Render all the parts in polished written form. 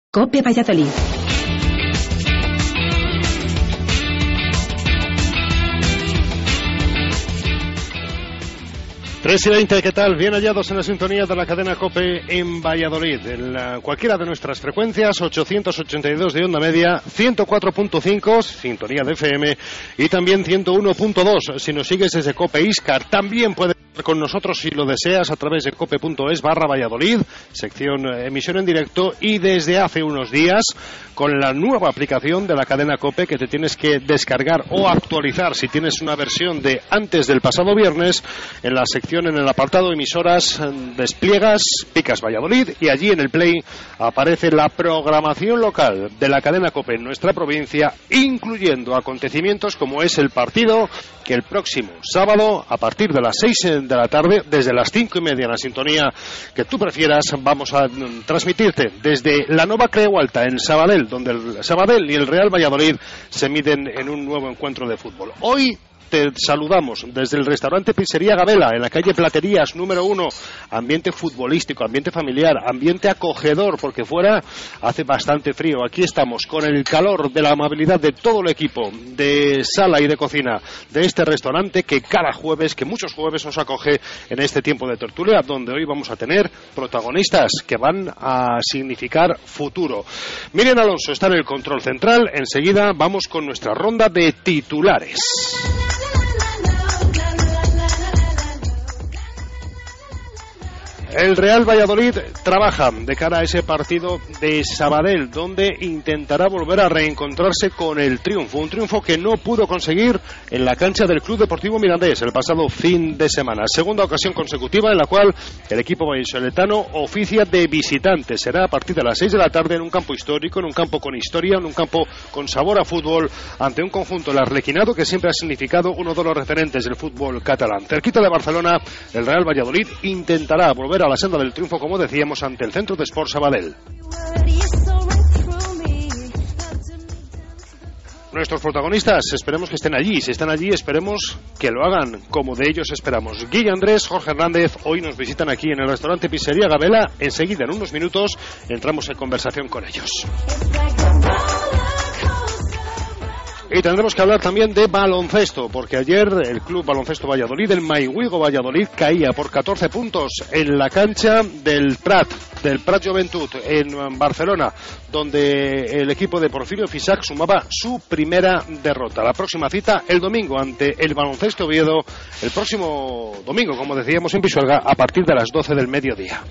COPE Valladolid. Tres y 20, ¿qué tal? Bien hallados en la sintonía de la cadena COPE en Valladolid. En cualquiera de nuestras frecuencias, 882 de onda media, 104.5, sintonía de FM, y también 101.2. Si nos sigues desde COPE Iscar, también puedes estar con nosotros si lo deseas a través de cope.es/Valladolid, sección emisión en directo, y desde hace unos días con la nueva aplicación de la cadena COPE que te tienes que descargar o actualizar si tienes una versión de antes del pasado viernes. En la sección, en el apartado emisoras, despliegas, picas Valladolid y allí en el Play aparece la programación local de la cadena COPE en nuestra provincia, incluyendo acontecimientos como es el partido que el próximo sábado, a partir de las 6 de la tarde, desde las 5:30 en la sintonía que tú prefieras, vamos a transmitirte desde la Nova Creu Alta en Sabadell, donde el Sabadell y el Real Valladolid se miden en un nuevo encuentro de fútbol. Hoy te saludamos desde el restaurante Pizzería Gabela, en la calle Platerías, número 1. Ambiente futbolístico, ambiente familiar, ambiente acogedor, porque fuera hace bastante frío. Aquí estamos con el calor de la amabilidad de todo el equipo de sala y de cocina de este restaurante que cada jueves, que muchos jueves nos acoge en este tiempo de tertulia, donde hoy vamos a tener protagonistas que van a significar futuro. Miriam Alonso está en el control central. Enseguida vamos con nuestra ronda de titulares. El Real Valladolid trabaja de cara a ese partido de Sabadell, donde intentará volver a reencontrarse con el triunfo, un triunfo que no pudo conseguir en la cancha del Club Deportivo Mirandés el pasado fin de semana. Segunda ocasión consecutiva en la cual el equipo vallisoletano oficia de visitante. Será a partir de las 6 de la tarde en un campo histórico, en un campo con historia, en un campo con sabor a fútbol, ante un conjunto, el arlequinado, que siempre ha significado uno de los referentes del fútbol catalán. Cerquita de Barcelona, el Real Valladolid intentará volver a la senda del triunfo, como decíamos, ante el Centro de Sport Sabadell. Nuestros protagonistas, esperemos que estén allí. Si están allí, esperemos que lo hagan como de ellos esperamos. Guille Andrés, Jorge Hernández, hoy nos visitan aquí en el restaurante Pizzería Gabela. Enseguida, en unos minutos, entramos en conversación con ellos. Y tendremos que hablar también de baloncesto, porque ayer el Club Baloncesto Valladolid, el Maihuigo Valladolid, caía por 14 puntos en la cancha del Prat Joventut en Barcelona, donde el equipo de Porfirio Fisac sumaba su primera derrota. La próxima cita el domingo ante el Baloncesto Oviedo, el próximo domingo, como decíamos, en Pisuerga, a partir de las 12 del mediodía.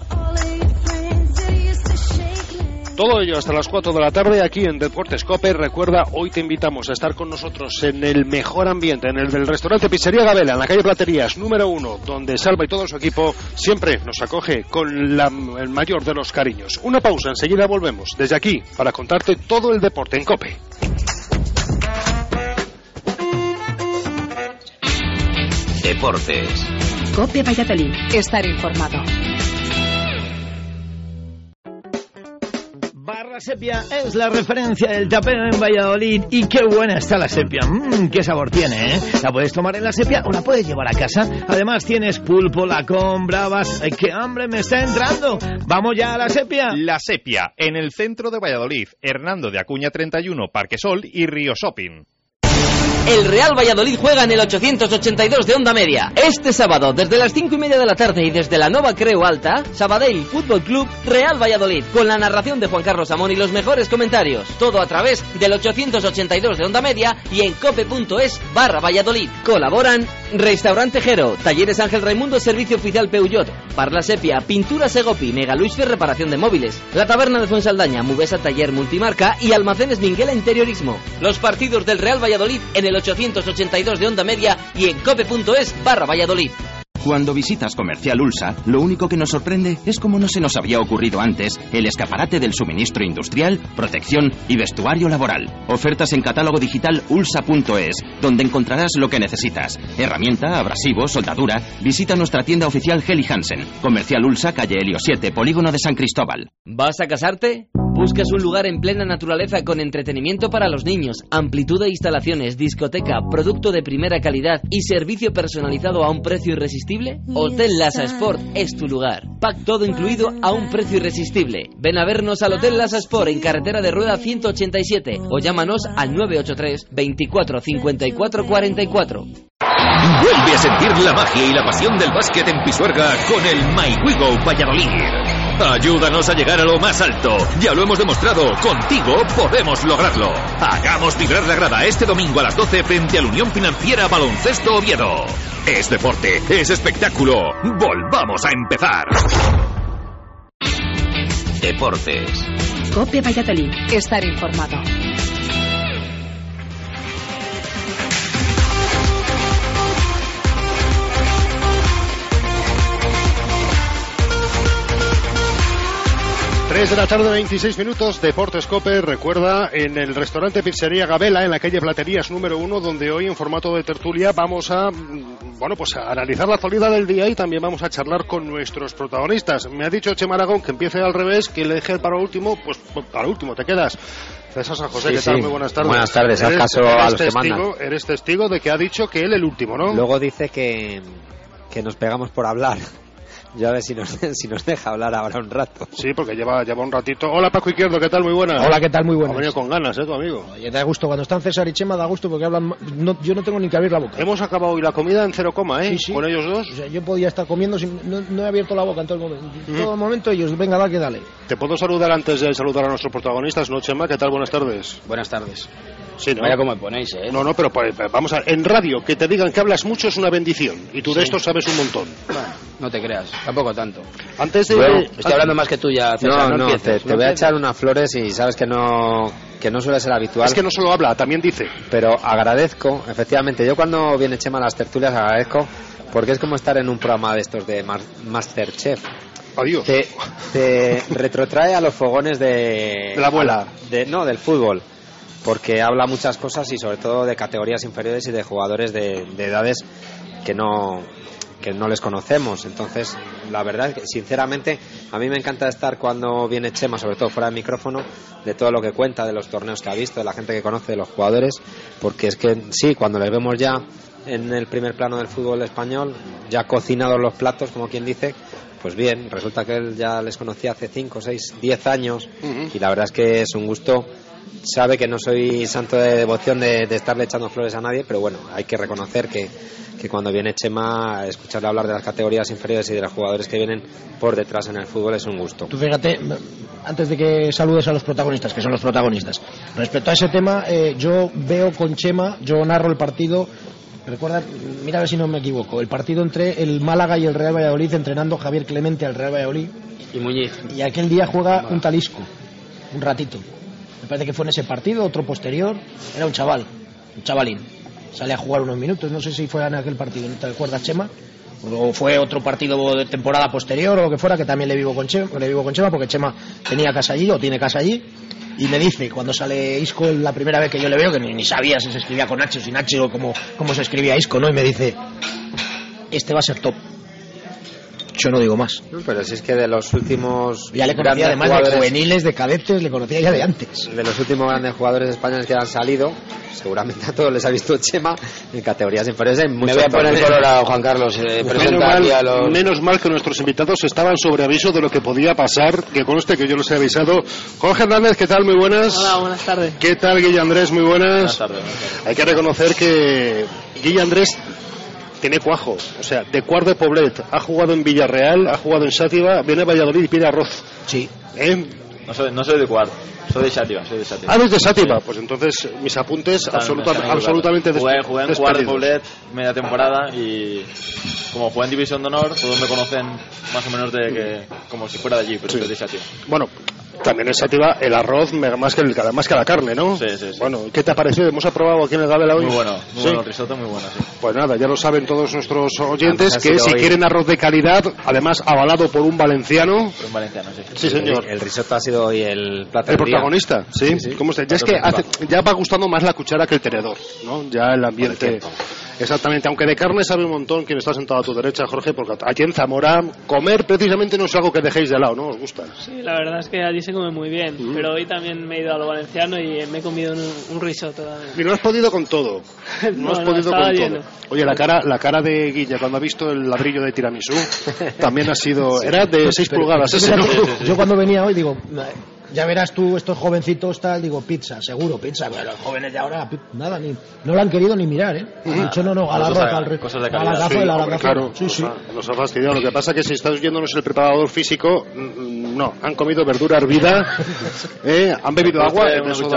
Todo ello hasta las 4 de la tarde aquí en Deportes COPE. Recuerda, hoy te invitamos a estar con nosotros en el mejor ambiente, en el del restaurante Pizzería Gabela, en la calle Platerías, número 1, donde Salva y todo su equipo siempre nos acoge con el mayor de los cariños. Una pausa, enseguida volvemos desde aquí para contarte todo el deporte en COPE. Deportes. COPE Valladolid. Estar informado. La sepia es la referencia del tapeo en Valladolid y qué buena está la sepia. Qué sabor tiene, ¿eh? La puedes tomar en la sepia o la puedes llevar a casa. Además tienes pulpo, lacón, bravas. ¡Ay, qué hambre me está entrando! ¡Vamos ya a la sepia! La sepia, en el centro de Valladolid. Hernando de Acuña 31, Parque Sol y Río Shopping. El Real Valladolid juega en el 882 de onda media. Este sábado, desde las 5:30 de la tarde y desde la Nova Creu Alta, Sabadell Fútbol Club Real Valladolid, con la narración de Juan Carlos Amón y los mejores comentarios. Todo a través del 882 de onda media y en cope.es/Valladolid. Colaboran Restaurante Jero, Talleres Ángel Raimundo, Servicio Oficial Peugeot, Parla Sepia, Pintura Segopi, Mega Luisfer, Reparación de Móviles, La Taberna de Fuensaldaña, Mubesa Taller Multimarca y Almacenes Minguela Interiorismo. Los partidos del Real Valladolid en el 882 de onda media y en cope.es/Valladolid. Cuando visitas Comercial Ulsa, lo único que nos sorprende es cómo no se nos había ocurrido antes el escaparate del suministro industrial, protección y vestuario laboral. Ofertas en catálogo digital ulsa.es, donde encontrarás lo que necesitas. Herramienta, abrasivo, soldadura. Visita nuestra tienda oficial Heli Hansen. Comercial Ulsa, calle Helio 7, Polígono de San Cristóbal. ¿Vas a casarte? ¿Buscas un lugar en plena naturaleza con entretenimiento para los niños, amplitud de instalaciones, discoteca, producto de primera calidad y servicio personalizado a un precio irresistible? Hotel Lasa Sport es tu lugar. Pack todo incluido a un precio irresistible. Ven a vernos al Hotel Lasa Sport en carretera de Rueda 187 o llámanos al 983 24 54 44. Vuelve a sentir la magia y la pasión del básquet en Pisuerga con el MyWigo Valladolid. Ayúdanos a llegar a lo más alto. Ya lo hemos demostrado. Contigo podemos lograrlo. Hagamos vibrar la grada este domingo a las 12 frente a la Unión Financiera Baloncesto Oviedo. Es deporte, es espectáculo. Volvamos a empezar. Deportes. COPE Valladolid. Estar informado. De la tarde, 26 minutos, Deportes COPE. Recuerda, en el restaurante Pizzería Gabela, en la calle Platerías número 1, donde hoy en formato de tertulia vamos a, a analizar la actualidad del día y también vamos a charlar con nuestros protagonistas. Me ha dicho Chema Aragón que empiece al revés, que le deje para último, pues para último te quedas. César San José, ¿qué tal? Muy buenas tardes. Buenas tardes, haz caso a los que mandan. Eres testigo de que ha dicho que él el último, ¿no? Luego dice que nos pegamos por hablar. Yo a ver si nos deja hablar ahora un rato. Sí, porque lleva un ratito. Hola, Paco Izquierdo, ¿qué tal? Muy buenas. Hola, ¿qué tal? Muy buenas. Ha venido con ganas, tu amigo. Oye, da gusto. Cuando están César y Chema da gusto porque hablan... yo no tengo ni que abrir la boca. Hemos acabado hoy la comida en 0, Sí. Con ellos dos. O sea, yo podía estar comiendo, no he abierto la boca en todo el momento. Todo el momento ellos, venga, dale. ¿Te puedo saludar antes de saludar a nuestros protagonistas, no, Chema? ¿Qué tal? Buenas tardes. Buenas tardes. Sí, ¿no? Vaya como me ponéis, ¿eh? No, pero vamos a... En radio, que te digan que hablas mucho es una bendición. Y tú de esto sabes un montón. Bueno, no te creas, tampoco tanto. Antes de... Estoy hablando más que tú ya, César. No, te voy a echar unas flores y sabes que no suele ser habitual. Es que no solo habla, también dice. Pero agradezco, efectivamente, yo cuando viene Chema a las tertulias agradezco, porque es como estar en un programa de estos de Masterchef. Adiós. Te retrotrae a los fogones de la abuela. Del fútbol. Porque habla muchas cosas y sobre todo de categorías inferiores y de jugadores de edades que no les conocemos. Entonces, la verdad es que sinceramente a mí me encanta estar cuando viene Chema, sobre todo fuera de micrófono, de todo lo que cuenta, de los torneos que ha visto, de la gente que conoce, de los jugadores, porque es que sí, cuando les vemos ya en el primer plano del fútbol español, ya cocinados los platos, como quien dice, pues bien, resulta que él ya les conocía hace 5, 6, 10 años y la verdad es que es un gusto. Sabe que no soy santo de devoción de estarle echando flores a nadie, pero bueno, hay que reconocer que cuando viene Chema, escucharle hablar de las categorías inferiores y de los jugadores que vienen por detrás en el fútbol es un gusto. Tú fíjate, antes de que saludes a los protagonistas, que son los protagonistas, respecto a ese tema, yo veo con Chema, yo narro el partido. Recuerda, mira a ver si no me equivoco, el partido entre el Málaga y el Real Valladolid, entrenando Javier Clemente al Real Valladolid. Y Muñiz. Y aquel día juega un Talisco, un ratito. Me parece que fue en ese partido, otro posterior, era un chavalín. Sale a jugar unos minutos, no sé si fue en aquel partido, ¿no te acuerdas, Chema? O fue otro partido de temporada posterior o lo que fuera, que también le vivo con Chema, porque Chema tenía casa allí o tiene casa allí. Y me dice, cuando sale Isco, la primera vez que yo le veo, que ni sabía si se escribía con H o sin H o cómo se escribía Isco, ¿no? Y me dice, este va a ser top. Yo no digo más. Pero si es que de los últimos... Ya le conocía además de juveniles, de cadetes, le conocía ya de antes. De los últimos grandes jugadores españoles que han salido, seguramente a todos les ha visto Chema en categorías inferiores. Me voy a poner colorado, Juan Carlos. Menos mal que nuestros invitados estaban sobre aviso de lo que podía pasar, que conste que yo los he avisado. Jorge Hernández, ¿qué tal? Muy buenas. Hola, buenas tardes. ¿Qué tal, Guille Andrés? Muy buenas. Buenas tardes. Hay que reconocer que Guille Andrés tiene cuajo, o sea, de Quart de Poblet, ha jugado en Villarreal, ha jugado en Xàtiva, viene a Valladolid y pide arroz. Sí. No soy de Quart, soy de Xàtiva. Ah, ¿eres de Xàtiva? Sí. Pues entonces mis apuntes absolutamente jugué en Quart de Poblet media temporada y como jugué en División de Honor, todos me conocen más o menos como si fuera de allí, pero soy de Xàtiva. Bueno, también en Xàtiva el arroz más que la carne, ¿no? Sí. Bueno, ¿qué te ha parecido? ¿Hemos aprobado aquí en el Gabela hoy? Muy bueno, risotto muy bueno, sí. Pues nada, ya lo saben todos nuestros oyentes, que si quieren arroz de calidad, además avalado por un valenciano... Por un valenciano, sí. Sí, señor. El risotto ha sido hoy el plato del día. ¿El protagonista? Sí. ¿Cómo está? Ya es que ya va gustando más la cuchara que el tenedor, ¿no? Ya el ambiente... Exactamente, aunque de carne sabe un montón quien está sentado a tu derecha, Jorge, porque aquí en Zamora comer precisamente no es algo que dejéis de lado, ¿no? ¿Os gusta? Sí, la verdad es que allí se come muy bien, pero hoy también me he ido a lo valenciano y me he comido un risotto también. Y no has podido con todo. No has podido con lleno. todo. Oye, la cara de Guille cuando ha visto el ladrillo de tiramisú también ha sido... Era de 6 pulgadas ese, ¿no? Yo cuando venía hoy digo... Ya verás tú, estos jovencitos tal, digo, pizza, seguro, pizza, pero los jóvenes de ahora, nada, no lo han querido ni mirar, ¿eh? Han dicho, no, a la roca, a la gafa, claro, sí. Nos ha fastidiado. Lo que pasa es que si estás viéndonos el preparador físico, no, han comido verdura hervida, han bebido agua.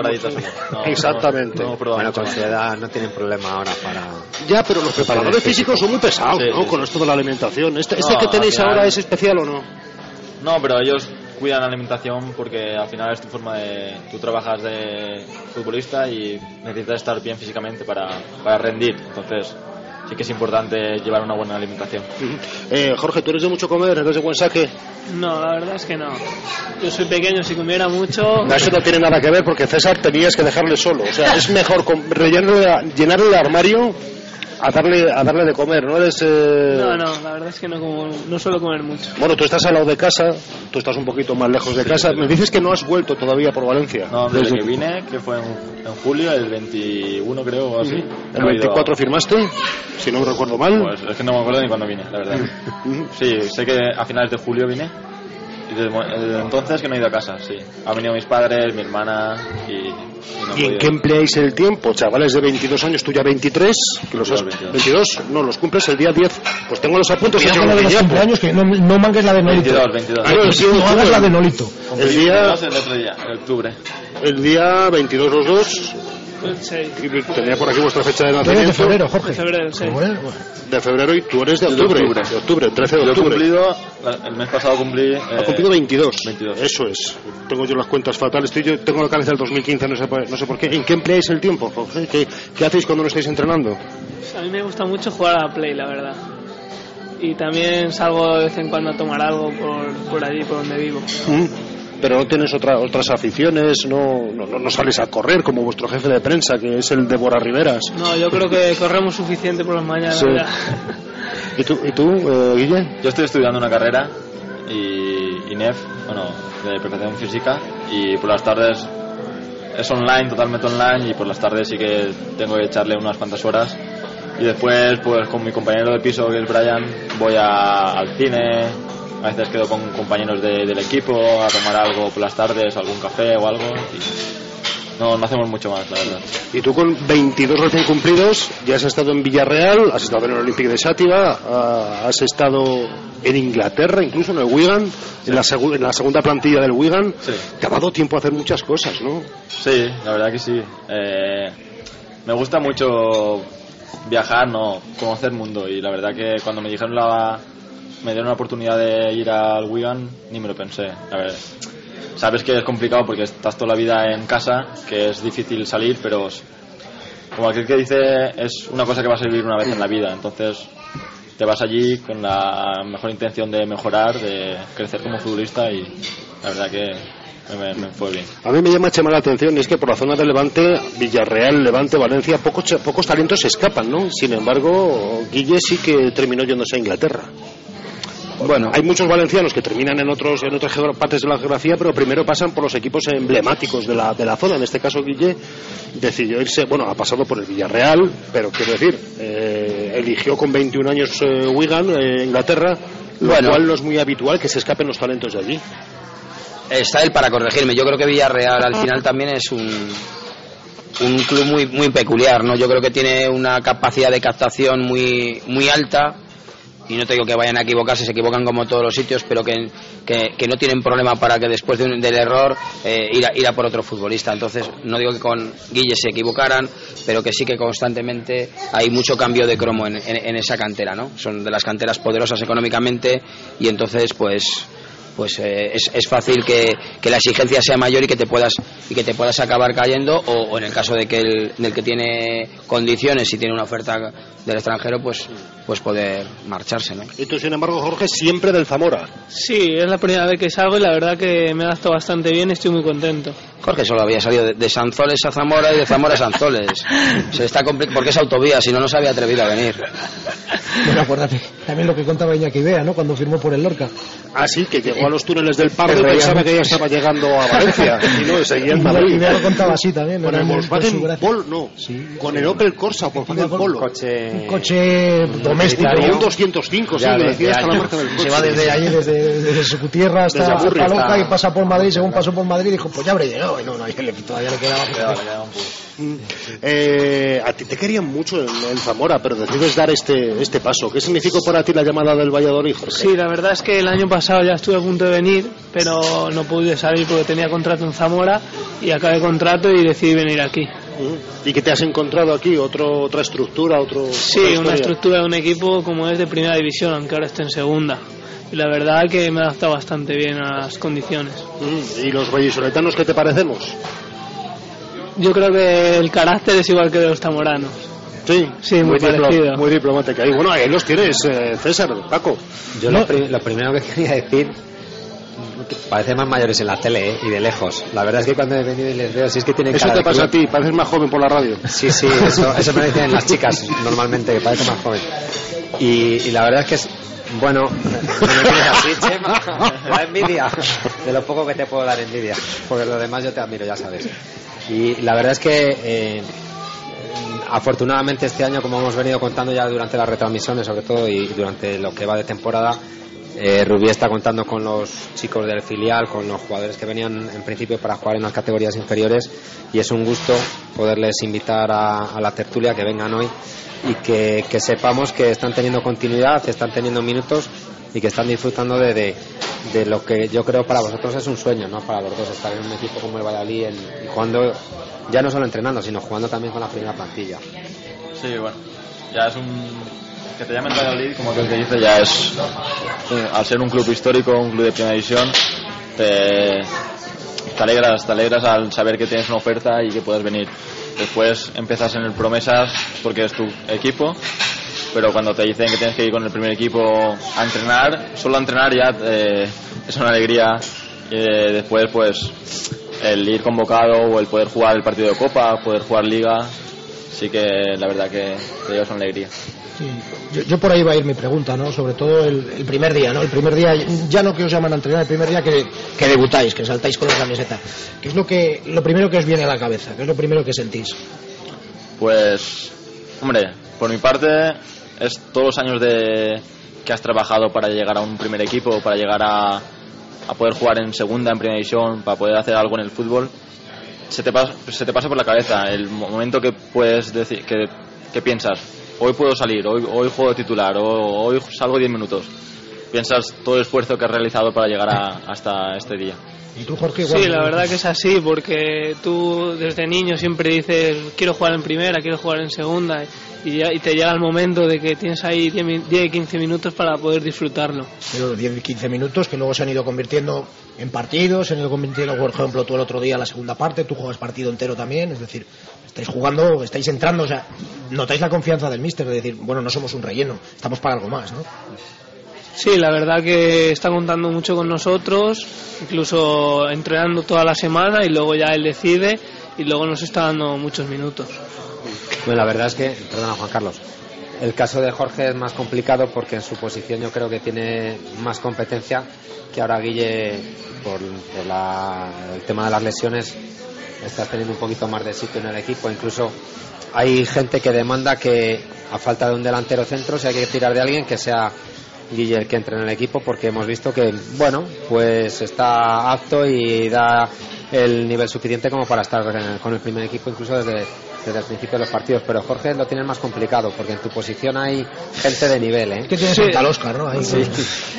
Exactamente. Bueno, con su edad no tienen problema ahora para... Ya, pero los preparadores físicos son muy pesados, ¿no? Con esto de la alimentación. ¿Este que tenéis ahora es especial o no? No, pero ellos cuidan la alimentación porque al final es tu forma de... Tú trabajas de futbolista y necesitas estar bien físicamente para rendir. Entonces sí que es importante llevar una buena alimentación. Jorge, ¿tú eres de mucho comer? ¿Eres de buen saque? No, la verdad es que no. Yo soy pequeño, si comiera mucho... No, eso no tiene nada que ver porque César tenías que dejarle solo. O sea, es mejor llenar el armario a darle de comer, ¿no eres...? No, la verdad es que no suelo comer mucho. Bueno, tú estás al lado de casa, tú estás un poquito más lejos de casa. Me dices que no has vuelto todavía por Valencia. No, desde que vine, que fue en julio, el 21 creo, o así. ¿El 24 firmaste? Si no me recuerdo mal. Pues es que no me acuerdo ni cuándo vine, la verdad. Sí, sé que a finales de julio vine. Y desde entonces que no he ido a casa, sí. Han venido mis padres, mi hermana ¿Y en qué empleáis el tiempo? Chavales de 22 años, tú ya 23, que los has... 22, no, los cumples el día 10. Pues tengo los apuntes. Yo tengo los cumpleaños, que no manques la de Nolito. 22. No hagas la de Nolito. El día... el otro día, en octubre. El día 22 los dos. Y tenía por aquí vuestra fecha de nacimiento. De febrero, Jorge. De febrero, sí. De febrero y tú eres de octubre. De octubre, 13 de octubre. Yo he cumplido, el mes pasado cumplí... Ha cumplido 22. Eso es. Tengo yo las cuentas fatales. Yo tengo la cabeza del 2015, no sé por qué. ¿En qué empleáis el tiempo, Jorge? ¿Qué hacéis cuando no estáis entrenando? Pues a mí me gusta mucho jugar a la Play, la verdad. Y también salgo de vez en cuando a tomar algo por allí, por donde vivo. Pero no tienes otras aficiones, no sales a correr como vuestro jefe de prensa, que es el Débora Riveras. No, yo creo que corremos suficiente por las mañanas. Sí. ¿Y tú, Guille? Yo estoy estudiando una carrera y INEF, de preparación física, y por las tardes es online, totalmente online, y por las tardes sí que tengo que echarle unas cuantas horas. Y después, pues con mi compañero de piso, que es Brian, voy al cine. A veces quedo con compañeros del equipo a tomar algo por las tardes, algún café o algo. Y no hacemos mucho más, la verdad. Y tú con 22 recién cumplidos, ya has estado en Villarreal, has estado en el Olympique de Xàtiva, has estado en Inglaterra, incluso en el Wigan, sí. en la segunda plantilla del Wigan. Sí. Te ha dado tiempo a hacer muchas cosas, ¿no? Sí, la verdad que sí. Me gusta mucho viajar, conocer el mundo, y la verdad que cuando me dijeron me dieron la oportunidad de ir al Wigan, ni me lo pensé. A ver, sabes que es complicado porque estás toda la vida en casa, que es difícil salir, pero como aquel que dice, es una cosa que vas a vivir una vez en la vida. Entonces te vas allí con la mejor intención de mejorar, de crecer como futbolista, y la verdad que me fue bien. A mí me llama la atención, es que por la zona de Levante, Villarreal, Levante, Valencia, pocos talentos se escapan, ¿no? Sin embargo, Guille sí que terminó yéndose a Inglaterra. Bueno, hay muchos valencianos que terminan en otras partes de la geografía, pero primero pasan por los equipos emblemáticos de la zona. En este caso, Guille decidió irse, ha pasado por el Villarreal, pero quiero decir, eligió con 21 años Wigan, Inglaterra, lo cual no es muy habitual que se escapen los talentos de allí. Está él para corregirme. Yo creo que Villarreal al final también es un club muy peculiar, ¿no? Yo creo que tiene una capacidad de captación muy alta. Y no te digo que vayan a equivocarse, se equivocan como todos los sitios, pero que no tienen problema para que después del error ir a por otro futbolista. Entonces, no digo que con Guille se equivocaran, pero que sí que constantemente hay mucho cambio de cromo en esa cantera, ¿no? Son de las canteras poderosas económicamente, y entonces es fácil que la exigencia sea mayor y que te puedas acabar cayendo, o en el caso de que del que tiene condiciones y tiene una oferta del extranjero, pues poder marcharse, ¿no? Y tú, sin embargo, Jorge, siempre del Zamora. Sí, es la primera vez que salgo y la verdad que me adapto bastante bien, estoy muy contento. Jorge solo había salido de Sanzoles a Zamora y de Zamora a Sanzoles. Se está porque es autovía, si no, no se había atrevido a venir. Bueno, acuérdate, también lo que contaba Iñaki Bea, ¿no? Cuando firmó por el Lorca. Ah, sí, que llegó a los túneles del Pardo y pensaba que ya estaba llegando a Valencia. Y no, seguía en Madrid. Y Bea lo contaba así también. Con el Volkswagen Polo, no. Sí, con el Opel Corsa, Volkswagen Polo. Un coche doméstico. Un 205, sí, me decía hasta la marca del coche. Se va desde allí, desde su tierra hasta Loca y pasa por Madrid. Según pasó por Madrid, dijo, pues ya habré llegado. Y no, todavía le quedaba. A ti te querían mucho en Zamora, pero decides dar este paso. ¿Qué significó para ti la llamada del Valladolid, Jorge? Sí, la verdad es que el año pasado ya estuve a punto de venir, pero no pude salir porque tenía contrato en Zamora y acabé contrato y decidí venir aquí. ¿Y qué te has encontrado aquí? ¿Otra estructura? Sí, una estructura de un equipo como es de primera división, aunque ahora esté en segunda. Y la verdad que me he adaptado bastante bien a las condiciones. ¿Y los vallisoletanos qué te parecemos? Yo creo que el carácter es igual que de los zamoranos. Sí, muy parecido. Muy diplomática. Y bueno, ahí los tienes, César, Paco. Yo lo primero que quería decir, parece más mayores en la tele, y de lejos. La verdad es que cuando he venido y les veo, si es que tienen cara de... Eso te pasa a ti, pareces más joven por la radio. Sí, eso me dicen las chicas normalmente, que parece más joven. Y la verdad es que es... Bueno, no me tienes así, Chema. La envidia. De lo poco que te puedo dar envidia. Porque lo demás yo te admiro, ya sabes. Y la verdad es que afortunadamente este año, como hemos venido contando ya durante las retransmisiones sobre todo y durante lo que va de temporada, Rubí está contando con los chicos del filial, con los jugadores que venían en principio para jugar en las categorías inferiores, y es un gusto poderles invitar a la tertulia, que vengan hoy y que sepamos que están teniendo continuidad, están teniendo minutos y que están disfrutando de lo que yo creo para vosotros es un sueño, ¿no? Para los dos, estar en un equipo como el Valladolid y jugando, ya no solo entrenando, sino jugando también con la primera plantilla. Sí, bueno, ya es que te llamen Valladolid, como que dice, ya es, al ser un club histórico, un club de primera división, te alegras al saber que tienes una oferta y que puedes venir. Después empiezas en el Promesas porque es tu equipo, pero cuando te dicen que tienes que ir con el primer equipo a entrenar, solo a entrenar ya es una alegría. Después pues el ir convocado o el poder jugar el partido de Copa, poder jugar Liga, sí que la verdad que te llevas una alegría. Sí. Yo por ahí va a ir mi pregunta, ¿no? Sobre todo el primer día, ¿no? El primer día, ya no que os llaman a entrenar, el primer día que debutáis, que saltáis con la camiseta. ¿Qué es lo primero que os viene a la cabeza? ¿Qué es lo primero que sentís? Pues, hombre, por mi parte es todos los años que has trabajado para llegar a un primer equipo, para llegar a poder jugar en segunda, en primera división, para poder hacer algo en el fútbol. Se te pasa por la cabeza el momento que puedes decir, que piensas, hoy puedo salir, hoy juego titular, hoy salgo 10 minutos. Piensas todo el esfuerzo que has realizado para llegar hasta este día. ¿Y tú, Jorge? Sí, la verdad que es así, porque tú desde niño siempre dices, quiero jugar en primera, quiero jugar en segunda, y te llega el momento de que tienes ahí 10 y 15 minutos para poder disfrutarlo. Pero 10 y 15 minutos que luego se han ido convirtiendo en partidos, se han ido convirtiendo, por ejemplo, tú el otro día la segunda parte, tú juegas partido entero también, es decir, estáis jugando, estáis entrando, o sea, notáis la confianza del míster de decir, bueno, no somos un relleno, estamos para algo más, ¿no? Sí, la verdad que está contando mucho con nosotros, incluso entrenando toda la semana y luego ya él decide y luego nos está dando muchos minutos. Bueno, la verdad es que, perdona Juan Carlos, el caso de Jorge es más complicado porque en su posición yo creo que tiene más competencia, que ahora Guille, por el tema de las lesiones, está teniendo un poquito más de sitio en el equipo. Incluso hay gente que demanda que a falta de un delantero centro, si hay que tirar de alguien, que sea Guille el que entre en el equipo, porque hemos visto que, bueno, pues está apto y da el nivel suficiente como para estar con el primer equipo, incluso desde el principio de los partidos. Pero Jorge lo tiene más complicado, porque en tu posición hay gente de nivel, ¿eh? Que tienes un tal Oscar, ¿no? Ahí sí.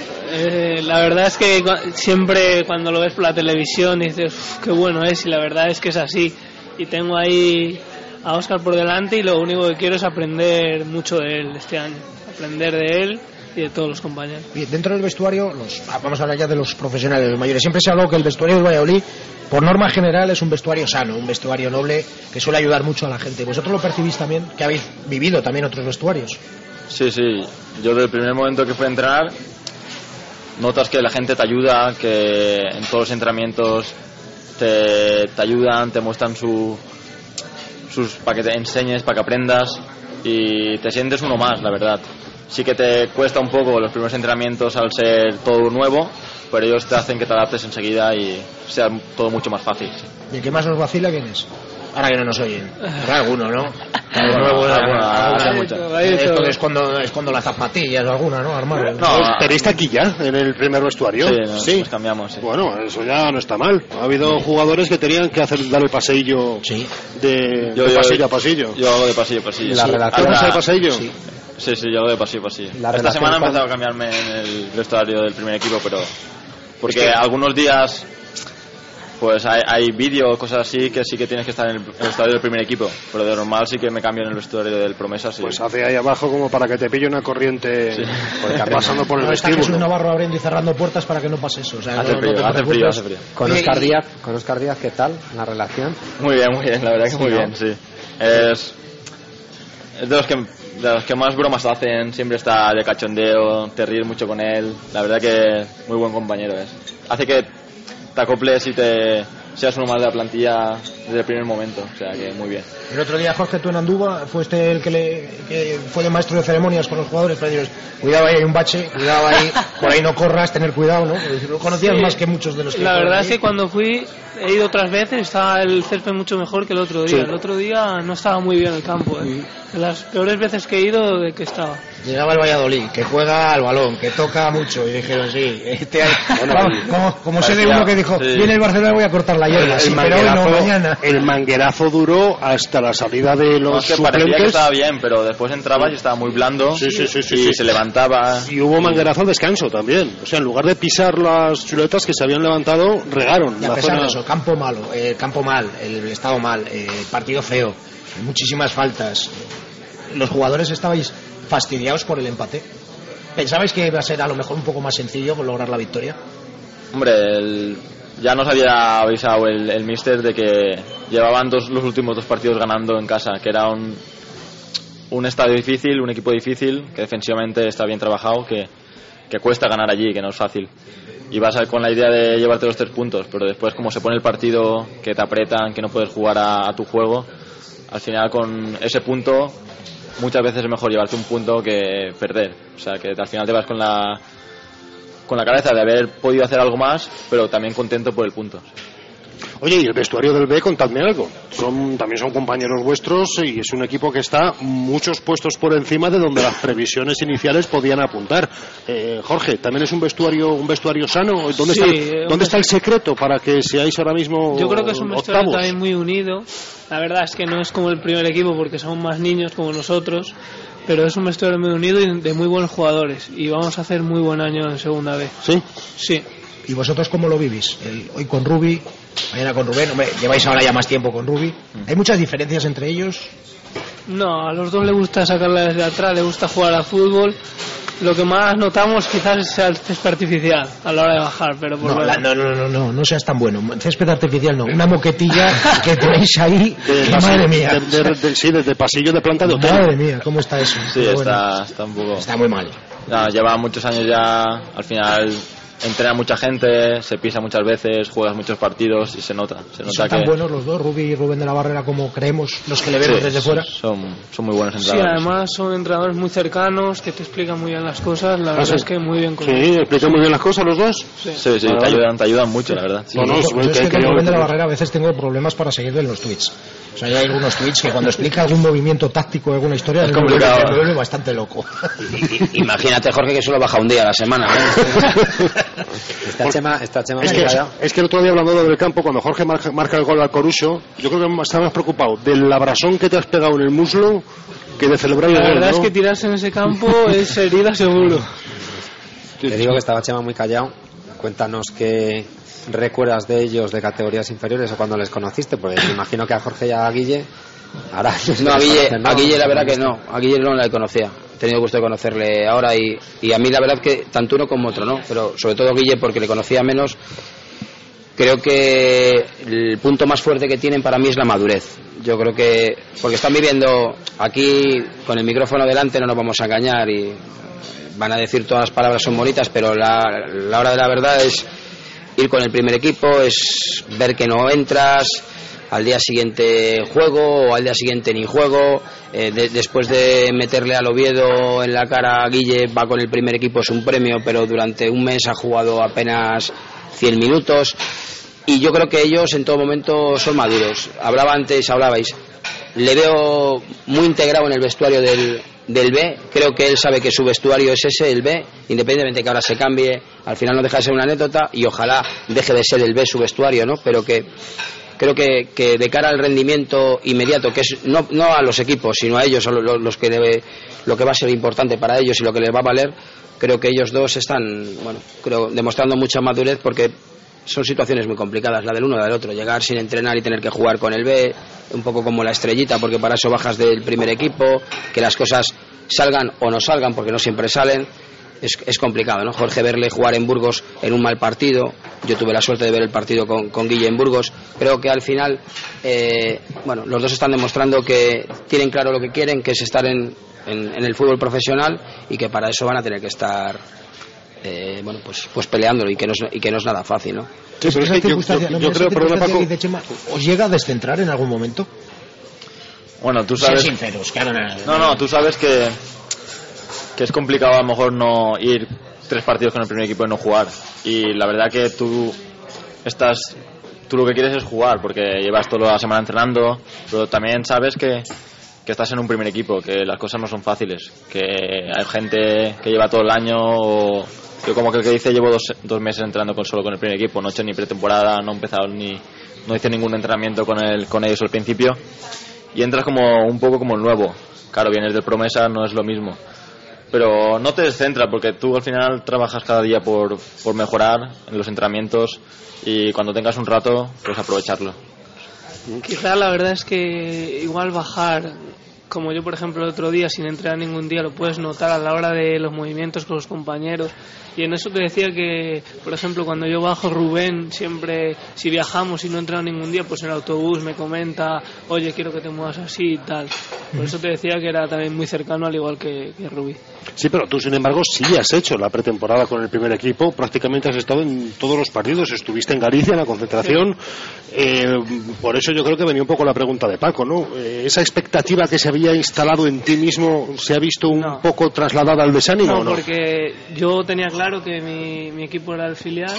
La verdad es que siempre cuando lo ves por la televisión dices, qué bueno es, y la verdad es que es así. Y tengo ahí a Oscar por delante y lo único que quiero es aprender mucho de él este año, aprender de él y de todos los compañeros. Bien, dentro del vestuario, vamos a hablar ya de los profesionales, los mayores. Siempre se ha hablado que el vestuario del Valladolid, por norma general, es un vestuario sano, un vestuario noble que suele ayudar mucho a la gente. ¿Vosotros lo percibís también, que habéis vivido también otros vestuarios? Sí, yo desde el primer momento que fui a entrenar notas que la gente te ayuda, que en todos los entrenamientos te ayudan, te muestran para que te enseñes, para que aprendas y te sientes uno más, la verdad. Sí que te cuesta un poco los primeros entrenamientos al ser todo nuevo, pero ellos te hacen que te adaptes enseguida y sea todo mucho más fácil. Sí. ¿Y el que más os vacila quién es? Ahora que no nos oyen. Habrá alguno, ¿no? Esto es cuando las zapatillas o alguna, ¿no? Armar. No, ¿tenéis taquilla en el primer vestuario? Sí, nos cambiamos. Sí. Bueno, eso ya no está mal. Ha habido jugadores que tenían que dar el paseillo de pasillo a pasillo. Yo hago de pasillo a pasillo. ¿La relación de pasillo? Sí, yo hago de pasillo a pasillo. Esta semana he empezado a cambiarme en el vestuario del primer equipo, pero porque algunos días pues hay vídeos, cosas así que sí que tienes que estar en el vestuario del primer equipo, pero de normal sí que me cambio en el vestuario del Promesas. Sí. Pues hace ahí abajo como para que te pille una corriente pasando por el vestíbulo. Es un Navarro abriendo y cerrando puertas para que no pase eso. O sea, hace frío. Con Óscar Díaz, ¿qué tal la relación? Muy bien, la verdad que muy bien, sí. Es de los que más bromas hacen, siempre está de cachondeo, te ríes mucho con él, la verdad que muy buen compañero es. Hace que te acoples y seas uno más de la plantilla desde el primer momento, o sea que muy bien. El otro día, Jorge, tú en Andúba fuiste el que fue de maestro de ceremonias con los jugadores para decirles, cuidado ahí hay un bache, cuidado ahí, por ahí no corras, tener cuidado, ¿no? Lo conocías más que muchos de los que... La verdad es que cuando fui, he ido otras veces, estaba el césped mucho mejor que el otro día. Sí. El otro día no estaba muy bien el campo, De las peores veces que he ido, de que estaba. Llegaba el Valladolid, que juega al balón, que toca mucho, y dijeron, sí, como sé de uno que dijo, viene el Barcelona, voy a cortar la hierba, pero hoy no, mañana. El manguerazo duró hasta la salida de los suplentes. Parecía que estaba bien, pero después entraba y estaba muy blando, y se levantaba. Y hubo manguerazo al descanso también, o sea, en lugar de pisar las chuletas que se habían levantado, regaron. Y a pesar de eso, campo malo, campo mal, el estado mal, partido feo, muchísimas faltas. Los jugadores estabais fastidiados por el empate. ¿Pensabais que iba a ser a lo mejor un poco más sencillo lograr la victoria? Hombre, ya nos había avisado el míster de que llevaban los últimos 2 partidos ganando en casa, que era un estadio difícil, un equipo difícil, que defensivamente está bien trabajado, que cuesta ganar allí, que no es fácil. Y vas con la idea de llevarte los 3 puntos, pero después como se pone el partido, que te apretan, que no puedes jugar a tu juego, al final con ese punto muchas veces es mejor llevarte un punto que perder. O sea, que al final te vas con la cabeza de haber podido hacer algo más, pero también contento por el punto. Oye, y el vestuario del B, contadme algo. También son compañeros vuestros y es un equipo que está muchos puestos por encima de donde las previsiones iniciales podían apuntar. Jorge, ¿también es un vestuario sano? ¿Dónde está el secreto para que seáis ahora mismo Yo creo que es un vestuario octavos? También muy unido. La verdad es que no es como el primer equipo porque son más niños como nosotros, pero es un vestuario muy unido y de muy buenos jugadores. Y vamos a hacer muy buen año en segunda B. ¿Sí? Sí. ¿Y vosotros cómo lo vivís? Hoy con Rubi, mañana con Rubén, hombre, lleváis ahora ya más tiempo con Rubi. ¿Hay muchas diferencias entre ellos? No, a los dos le gusta sacarla desde atrás, le gusta jugar al fútbol. Lo que más notamos quizás es el césped artificial a la hora de bajar, pero no seas tan bueno. Césped artificial no, una moquetilla que tenéis ahí, madre mía. Desde pasillo de planta de hotel. Madre mía, ¿cómo está eso? Sí, está un poco... Está muy mal. No, lleva muchos años ya, al final entrena mucha gente, se pisa muchas veces, juegas muchos partidos y se nota. ¿Son tan buenos los dos, Rubi y Rubén de la Barrera, como creemos los que le vemos desde fuera? Son muy buenos entrenadores. Sí, además son entrenadores muy cercanos, que te explican muy bien las cosas, la verdad es que muy bien. Sí, explican muy bien las cosas los dos. Sí, te ayudan mucho, la verdad. Sí. Es que con Rubén de la Barrera a veces tengo problemas para seguirle en los tweets. O sea, hay algunos tweets que cuando explica algún movimiento táctico, alguna historia, es complicado. Me vuelve bastante loco. Imagínate, Jorge, que solo baja un día a la semana, ¿no? Esta Chema es que el otro día, hablando del campo, cuando Jorge marca el gol al Coruso, yo creo que estaba más preocupado del abrasón que te has pegado en el muslo que de celebrar el gol. La verdad es que tirarse en ese campo es herida seguro. Te digo que estaba Chema muy callado. Cuéntanos qué recuerdas de ellos de categorías inferiores o cuando les conociste, porque me imagino que a Jorge y a Guille ahora no, a Guille la verdad que no, a Guille no la conocía, he tenido gusto de conocerle ahora y a mí la verdad que tanto uno como otro, ¿no? Pero sobre todo Guille, porque le conocía menos. Creo que el punto más fuerte que tienen para mí es la madurez. Yo creo que porque están viviendo aquí con el micrófono delante, no nos vamos a engañar y van a decir todas las palabras son bonitas, pero la hora de la verdad es ir con el primer equipo, es ver que no entras, al día siguiente juego o al día siguiente ni juego, después de meterle al Oviedo en la cara a Guille, va con el primer equipo, es un premio, pero durante un mes ha jugado apenas 100 minutos, y yo creo que ellos en todo momento son maduros. Hablabais, le veo muy integrado en el vestuario del B, creo que él sabe que su vestuario es ese, el B, independientemente de que ahora se cambie, al final no deja de ser una anécdota, y ojalá deje de ser el B su vestuario, ¿no? Pero que creo que de cara al rendimiento inmediato, que es no a los equipos, sino a ellos, lo que va a ser importante para ellos y lo que les va a valer, creo que ellos dos están, creo, demostrando mucha madurez, porque son situaciones muy complicadas, la del uno y la del otro, llegar sin entrenar y tener que jugar con el B, un poco como la Estrellita, porque para eso bajas del primer equipo, que las cosas salgan o no salgan, porque no siempre salen. Es complicado, ¿no? Jorge, verle jugar en Burgos en un mal partido, yo tuve la suerte de ver el partido con Guille en Burgos, creo que al final los dos están demostrando que tienen claro lo que quieren, que es estar en el fútbol profesional, y que para eso van a tener que estar pues peleándolo, y que no es nada fácil, ¿no? Sí, pero esa circunstancia, yo creo, perdona Paco, dice Chema, ¿os llega a descentrar en algún momento? Bueno, tú sabes... Ser sinceros, claro. No, tú sabes que es complicado a lo mejor no ir 3 partidos con el primer equipo y no jugar, y la verdad que tú lo que quieres es jugar, porque llevas toda la semana entrenando, pero también sabes que estás en un primer equipo, que las cosas no son fáciles, que hay gente que lleva todo el año, o yo como que el que dice llevo 2 meses entrenando solo con el primer equipo, no he hecho ni pretemporada, no he empezado no hice ningún entrenamiento con ellos al principio, y entras como un poco como el nuevo. Claro, vienes del promesa, no es lo mismo, pero no te descentras, porque tú al final trabajas cada día por mejorar en los entrenamientos, y cuando tengas un rato pues aprovecharlo. Quizá la verdad es que igual bajar, como yo por ejemplo el otro día, sin entrenar ningún día, lo puedes notar a la hora de los movimientos con los compañeros, y en eso te decía que, por ejemplo, cuando yo bajo, Rubén siempre, si viajamos y no he entrenado ningún día, pues en el autobús me comenta, oye, quiero que te muevas así y tal. Por eso te decía que era también muy cercano, al igual que Rubí. Sí, pero tú, sin embargo, sí has hecho la pretemporada con el primer equipo, prácticamente has estado en todos los partidos, estuviste en Galicia, en la concentración, por eso yo creo que venía un poco la pregunta de Paco, ¿no? Esa expectativa que se había instalado en ti mismo, ¿se ha visto un poco trasladada al desánimo o no? No, porque yo tenía claro que mi equipo era el filial,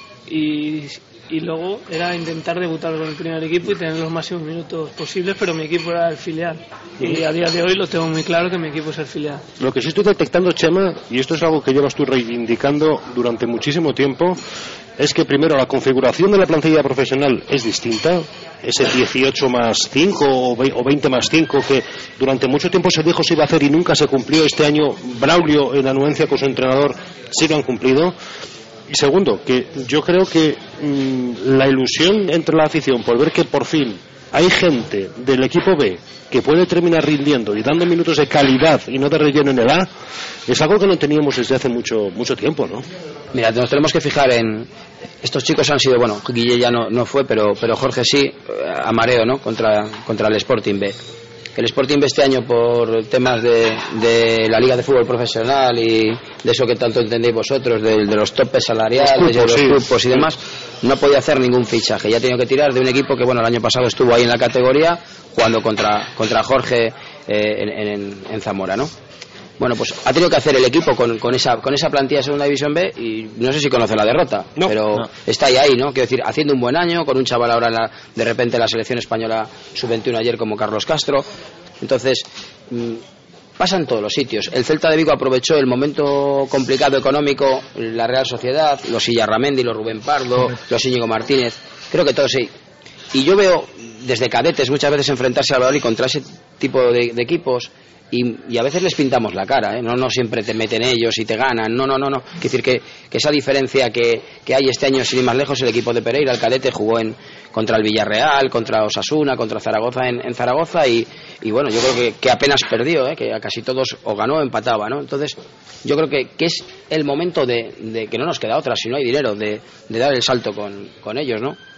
y luego era intentar debutar con el primer equipo y tener los máximos minutos posibles, pero mi equipo era el filial, y a día de hoy lo tengo muy claro que mi equipo es el filial. Lo que sí estoy detectando, Chema, y esto es algo que llevas tú reivindicando durante muchísimo tiempo, es que primero la configuración de la plantilla profesional es distinta, ese 18 más 5 o 20 más 5 que durante mucho tiempo se dijo se iba a hacer y nunca se cumplió. Este año Braulio, en anuencia con su entrenador, sí lo han cumplido. Y segundo, que yo creo que la ilusión entre la afición por ver que por fin hay gente del equipo B que puede terminar rindiendo y dando minutos de calidad y no de relleno en el A, es algo que no teníamos desde hace mucho tiempo, ¿no? Mira, nos tenemos que fijar en... Estos chicos han sido, Guille ya no fue, pero Jorge sí, a mareo, ¿no? Contra el Sporting B. El Sporting B este año, por temas de la Liga de Fútbol Profesional y de eso que tanto entendéis vosotros, de los topes salariales, de los grupos y demás, no podía hacer ningún fichaje. Ya ha tenido que tirar de un equipo que, el año pasado estuvo ahí en la categoría, jugando contra Jorge en Zamora, ¿no? Bueno, pues ha tenido que hacer el equipo con esa plantilla de Segunda División B, y no sé si conoce la derrota, pero está ahí, ¿no? Quiero decir, haciendo un buen año, con un chaval ahora de repente la selección española sub-21 ayer como Carlos Castro. Entonces, pasa en todos los sitios. El Celta de Vigo aprovechó el momento complicado económico, la Real Sociedad, los Illarramendi, los Rubén Pardo, los Íñigo Martínez, creo que todos sí. Y yo veo desde cadetes muchas veces enfrentarse al Valladolid contra ese tipo de equipos, y a veces les pintamos la cara, ¿eh? No siempre te meten ellos y te ganan, no. Quiero decir que esa diferencia que hay este año, sin ir más lejos, el equipo de Pereira, el cadete, jugó contra el Villarreal, contra Osasuna, contra Zaragoza en Zaragoza, y yo creo que apenas perdió, que a casi todos o ganó o empataba, ¿no? Entonces yo creo que es el momento de que no nos queda otra, si no hay dinero, de dar el salto con ellos, ¿no?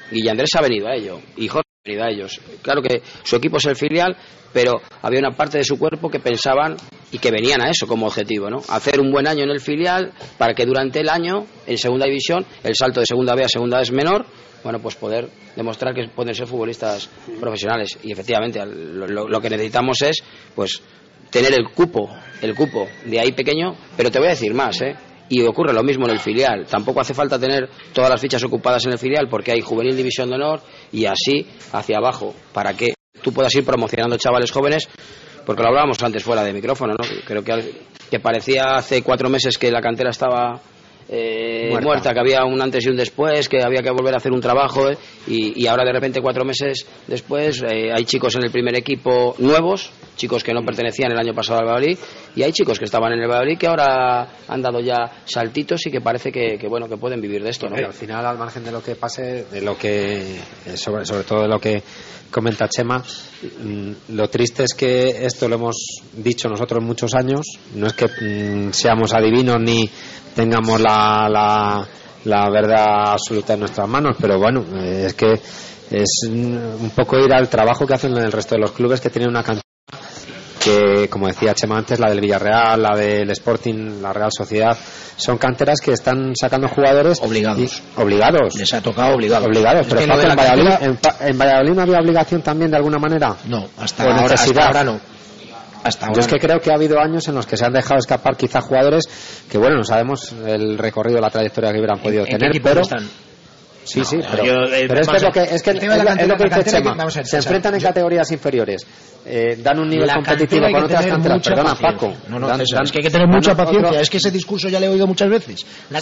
Guille Andrés ha venido a ello y Jorge ha venido a ellos. Claro que su equipo es el filial, pero había una parte de su cuerpo que pensaban y que venían a eso como objetivo, ¿no? Hacer un buen año en el filial para que durante el año en segunda división, el salto de segunda B a segunda es menor, bueno, pues poder demostrar que pueden ser futbolistas profesionales. Y efectivamente lo que necesitamos es pues tener el cupo de ahí pequeño, pero te voy a decir más, y ocurre lo mismo en el filial. Tampoco hace falta tener todas las fichas ocupadas en el filial porque hay juvenil, división de honor y así hacia abajo para que tú puedas ir promocionando chavales jóvenes, porque lo hablábamos antes fuera de micrófono, ¿no? Creo que parecía hace 4 meses que la cantera estaba muerta, que había un antes y un después, que había que volver a hacer un trabajo, y ahora de repente 4 meses después hay chicos en el primer equipo nuevos, chicos que no pertenecían el año pasado al Valladolid, y hay chicos que estaban en el Valladolid que ahora han dado ya saltitos y que parece que bueno, que pueden vivir de esto, ¿no? Al final, al margen de lo que pase, de lo que sobre todo de lo que comenta Chema, lo triste es que esto lo hemos dicho nosotros muchos años, no es que seamos adivinos ni tengamos la verdad absoluta en nuestras manos, pero bueno, es que es un poco ir al trabajo que hacen en el resto de los clubes que tienen una cantidad que, como decía Chema antes, la del Villarreal, la del Sporting, la Real Sociedad, son canteras que están sacando jugadores obligados. Les ha tocado obligados. Pero es que en Valladolid no había obligación también de alguna manera. No, hasta ahora no. Yo es que creo que ha habido años en los que se han dejado escapar quizá jugadores que, bueno, no sabemos el recorrido, la trayectoria que hubieran podido tener, pero están? Sí, pero es que es lo que dice Chema, se enfrentan en categorías inferiores, dan un nivel competitivo con otras canteras. Perdona, Paco. Es que hay que tener mucha paciencia. Es que ese discurso ya lo he oído muchas veces. La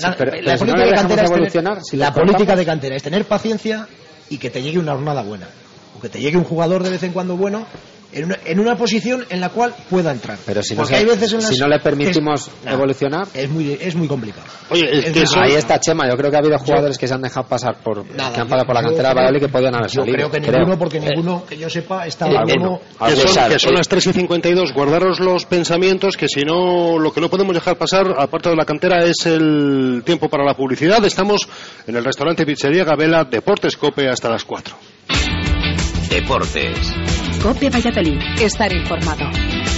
política de cantera es tener paciencia y que te llegue una jornada buena, o que te llegue un jugador de vez en cuando bueno en una posición en la cual pueda entrar. Pero si no le permitimos evolucionar, es muy complicado. Oye, ahí está Chema. Yo creo que ha habido jugadores que se han dejado pasar que han pasado por la cantera de Valladolid que podían haber salido. Yo creo que ninguno, porque ninguno que yo sepa está que son las 3:52. Guardaros los pensamientos, que si no, lo que no podemos dejar pasar, aparte de la cantera, es el tiempo para la publicidad. Estamos en el restaurante Pizzería Gabela, Deportes Cope, hasta las 4. Deportes. Cope Valladolid. Estar informado.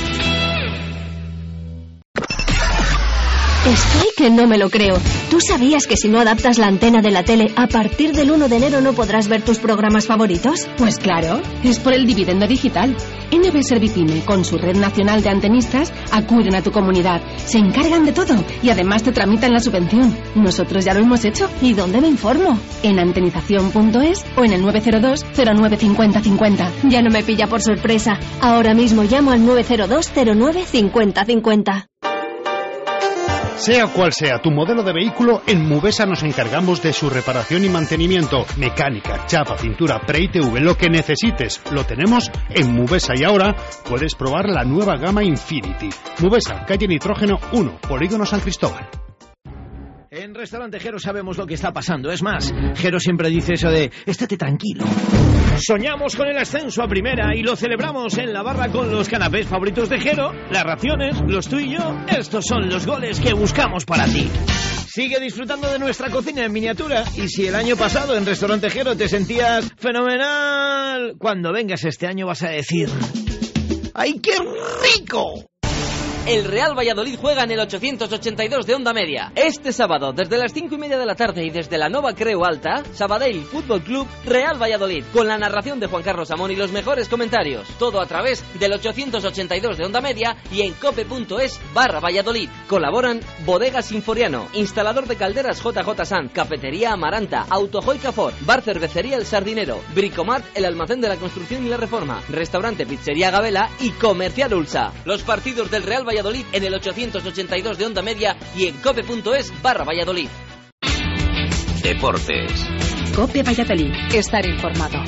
Estoy que no me lo creo. ¿Tú sabías que si no adaptas la antena de la tele, a partir del 1 de enero no podrás ver tus programas favoritos? Pues claro, es por el dividendo digital. NB Servipyme, con su red nacional de antenistas, acuden a tu comunidad, se encargan de todo y además te tramitan la subvención. Nosotros ya lo hemos hecho. ¿Y dónde me informo? En antenización.es o en el 902 09 50 50. Ya no me pilla por sorpresa. Ahora mismo llamo al 902 09 50 50. Sea cual sea tu modelo de vehículo, en Mubesa nos encargamos de su reparación y mantenimiento. Mecánica, chapa, pintura, pre-ITV, lo que necesites, lo tenemos en Mubesa. Y ahora puedes probar la nueva gama Infinity. Mubesa, calle Nitrógeno 1, Polígono San Cristóbal. En Restaurante Jero sabemos lo que está pasando. Es más, Jero siempre dice eso de estate tranquilo. Soñamos con el ascenso a primera y lo celebramos en la barra con los canapés favoritos de Jero, las raciones, los tú y yo. Estos son los goles que buscamos para ti. Sigue disfrutando de nuestra cocina en miniatura. Y si el año pasado en Restaurante Jero te sentías fenomenal, cuando vengas este año vas a decir: ¡ay, qué rico! El Real Valladolid juega en el 882 de Onda Media. Este sábado, desde las 5:30 de la tarde y desde la Nova Creu Alta, Sabadell Fútbol Club Real Valladolid, con la narración de Juan Carlos Amón y los mejores comentarios. Todo a través del 882 de Onda Media y en cope.es/Valladolid. Colaboran Bodegas Sinforiano, instalador de calderas JJ Sanz, Cafetería Amaranta, Autojoy Cafor, Bar Cervecería El Sardinero, Bricomart, el almacén de la construcción y la reforma, Restaurante Pizzería Gabela y Comercial Ulsa. Los partidos del Real Valladolid en el 882 de Onda Media y en cope.es/Valladolid. Deportes. Cope Valladolid. Estar informado.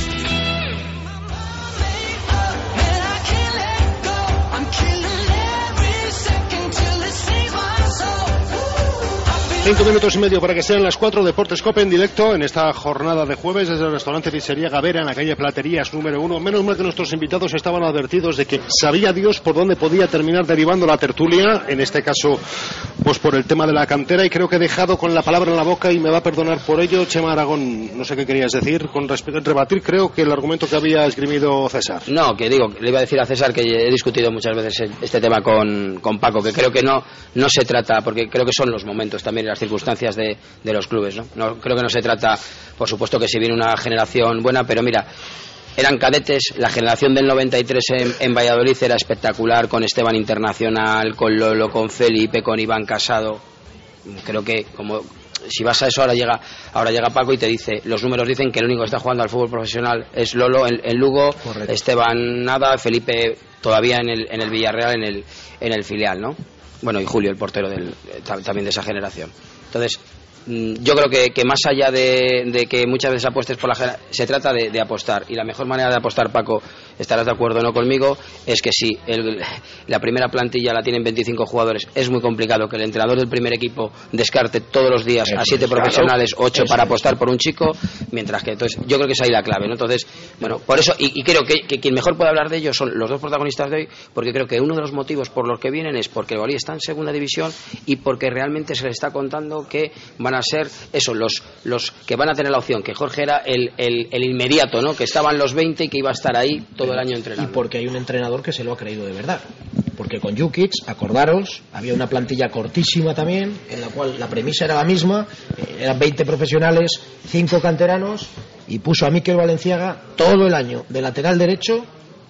Cinco minutos y medio para que sean las 4. Deportes Cope en directo en esta jornada de jueves desde el restaurante Pizzería Gabera en la calle Platerías número 1. Menos mal que nuestros invitados estaban advertidos de que sabía Dios por dónde podía terminar derivando la tertulia. En este caso Pues por el tema de la cantera, y creo que he dejado con la palabra en la boca y me va a perdonar por ello. Chema Aragón, no sé qué querías decir con respecto a rebatir, creo que el argumento que había esgrimido César. No, que digo, le iba a decir a César que he discutido muchas veces este tema con Paco, que creo que no se trata, porque creo que son los momentos también y las circunstancias de los clubes, ¿no? Creo que no se trata, por supuesto que si viene una generación buena, pero mira, eran cadetes, la generación del 93 en Valladolid era espectacular, con Esteban Internacional, con Lolo, con Felipe, con Iván Casado. Creo que como si vas a eso, ahora llega Paco y te dice, los números dicen que el único que está jugando al fútbol profesional es Lolo en Lugo. Correcto. Esteban nada, Felipe todavía en el Villarreal, en el filial, ¿no? Bueno, y Julio, el portero también de esa generación. Entonces, yo creo que más allá de que muchas veces apuestes por se trata de apostar, y la mejor manera de apostar, Paco, estarás de acuerdo o no conmigo, es que si la primera plantilla la tienen 25 jugadores, es muy complicado que el entrenador del primer equipo descarte todos los días a 7 profesionales, 8 para apostar por un chico, mientras que entonces yo creo que es ahí la clave, ¿no? Entonces, bueno, por eso, y creo que quien mejor puede hablar de ello son los dos protagonistas de hoy, porque creo que uno de los motivos por los que vienen es porque el Valladolid está en segunda división y porque realmente se le está contando que van a ser eso, los que van a tener la opción, que Jorge era el inmediato, ¿no? Que estaban los 20 y que iba a estar ahí todo el año entrenando. Y porque hay un entrenador que se lo ha creído de verdad. Porque con Jukic, acordaros, había una plantilla cortísima también, en la cual la premisa era la misma, eran 20 profesionales, 5 canteranos, y puso a Mikel Valenciaga todo el año de lateral derecho,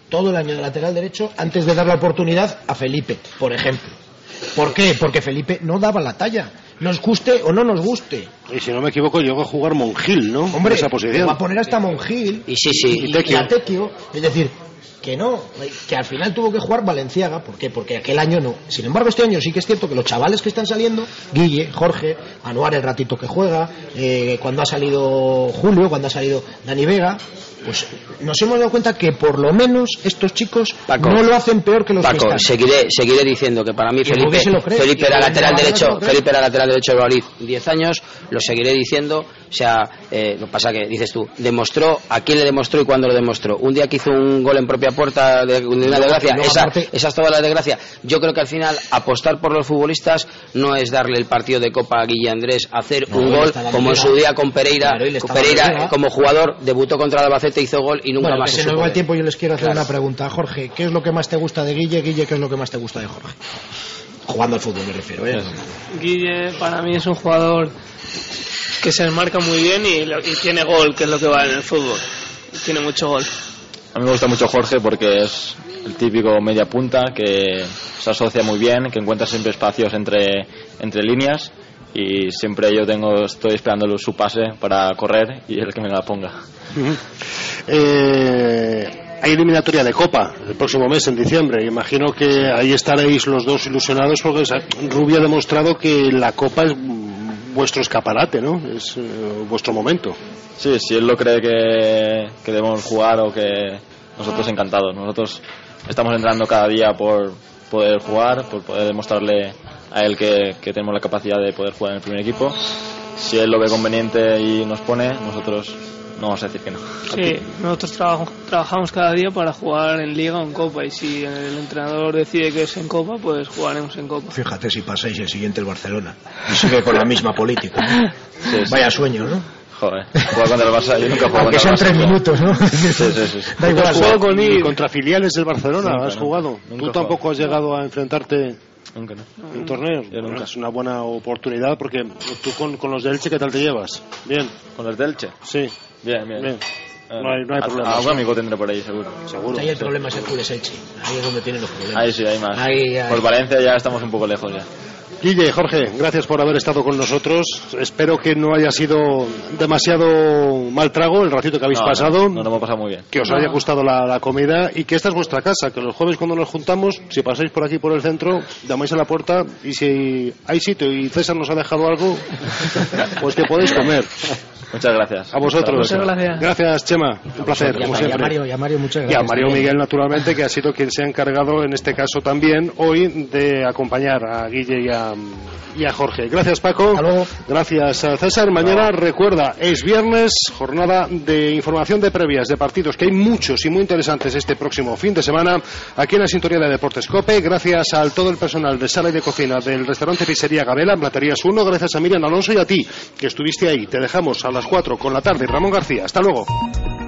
antes de dar la oportunidad a Felipe, por ejemplo. ¿Por qué? Porque Felipe no daba la talla, nos guste o no nos guste. Y si no me equivoco, llegó a jugar Monjil, ¿no? Hombre, en esa posición. Va a poner hasta Monjil y a Tequio. Es decir, que no, que al final tuvo que jugar Valenciaga. ¿Por qué? Porque aquel año no. Sin embargo, este año sí que es cierto que los chavales que están saliendo, Guille, Jorge, Anuar el ratito que juega, cuando ha salido Julio, cuando ha salido Dani Vega, pues nos hemos dado cuenta que por lo menos estos chicos, Paco, no lo hacen peor que los Paco, que están. Seguiré diciendo que para mí Felipe era lateral derecho de Valladolid 10 años, lo seguiré diciendo. O sea, lo que pasa que dices tú, demostró, ¿a quién le demostró y cuándo lo demostró? Un día que hizo un gol en propia puerta de una desgracia, esa es toda la desgracia. Yo creo que al final apostar por los futbolistas no es darle el partido de Copa a Guille Andrés, hacer un gol como en su día con Pereira. Pereira como jugador debutó contra el Albacete, hizo gol y nunca más se supo. El tiempo, yo les quiero hacer una pregunta. Jorge, ¿qué es lo que más te gusta de Guille? Guille, ¿qué es lo que más te gusta de Jorge? Jugando al fútbol me refiero, ¿eh? Guille para mí es un jugador que se enmarca muy bien y tiene gol, que es lo que va en el fútbol. Tiene mucho gol. A mí me gusta mucho Jorge porque es el típico media punta que se asocia muy bien, que encuentra siempre espacios entre líneas, y siempre estoy esperando su pase para correr y el que me la ponga. Hay eliminatoria de Copa el próximo mes, en diciembre. Imagino que ahí estaréis los dos ilusionados, porque Rubio ha demostrado que la Copa es vuestro escaparate, ¿no? Es vuestro momento. Sí, si él lo cree que debemos jugar, o que nosotros encantados. Nosotros estamos entrenando cada día por poder jugar, por poder demostrarle a él que tenemos la capacidad de poder jugar en el primer equipo. Si él lo ve conveniente y nos pone, nosotros no vamos a decir que no. Sí, nosotros trabajamos cada día para jugar en Liga o en Copa, y si el entrenador decide que es en Copa, pues jugaremos en Copa. Fíjate si pasáis el siguiente el Barcelona y sigue con la misma política, ¿no? Sí. Vaya sueño, ¿no? Joder, jugar contra el Barça, yo nunca juego contra el Barça. Aunque sean 3 minutos, ¿no? Sí. Da igual. Jugado contra filiales del Barcelona, ¿has jugado? ¿Tú tampoco has llegado a enfrentarte nunca, no, en torneos? Nunca. Es una buena oportunidad, porque tú con los de Elche, ¿qué tal te llevas? ¿Bien? ¿Con los de Elche? Sí. Bien. No hay problema. Algún amigo tendré por ahí, seguro. Ahí el problema es el Club de Elche. Ahí es donde tienen los problemas. Ahí sí, hay más. Por Valencia ya estamos un poco lejos ya. Guille, Jorge, gracias por haber estado con nosotros. Espero que no haya sido demasiado mal trago el ratito que habéis pasado. No, hemos pasado muy bien. Que os haya gustado la comida, y que esta es vuestra casa, que los jueves cuando nos juntamos, si pasáis por aquí por el centro, llamáis a la puerta, y si hay sitio y César nos ha dejado algo, pues que podéis comer. Muchas gracias. A vosotros. Muchas gracias. Gracias, Chema. Un placer, como siempre. Y a Mario, muchas Y gracias. a Mario Miguel, naturalmente, que ha sido quien se ha encargado, en este caso también, hoy de acompañar a Guille y a Jorge. Gracias, Paco. Hasta luego. Gracias, César. Mañana, recuerda, es viernes, jornada de información de previas de partidos, que hay muchos y muy interesantes este próximo fin de semana, aquí en la sintonía de Deportes COPE. Gracias a todo el personal de sala y de cocina del restaurante Pizzería Gabela, en Platerías 1. Gracias a Miriam Alonso y a ti, que estuviste ahí. Te dejamos a las 4 con la tarde. Ramón García. Hasta luego.